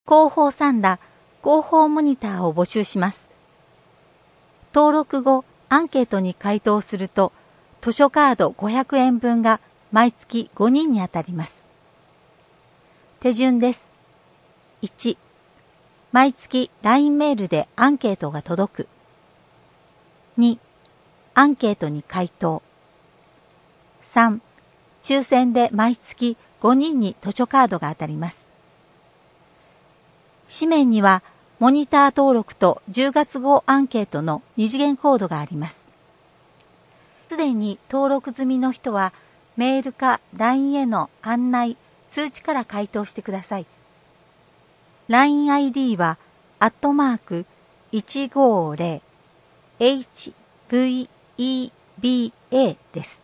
広報サンダ広報モニターを募集します。登録後、アンケートに回答すると、図書カード500円分が毎月5人に当たります。手順です。1、毎月 LINE メールでアンケートが届く。2、アンケートに回答。3、抽選で毎月5人に図書カードが当たります。紙面にはモニター登録と10月号アンケートの2次元コードがあります。すでに登録済みの人はメールか LINE への案内、通知から回答してください。LINE ID は150HVEBA です。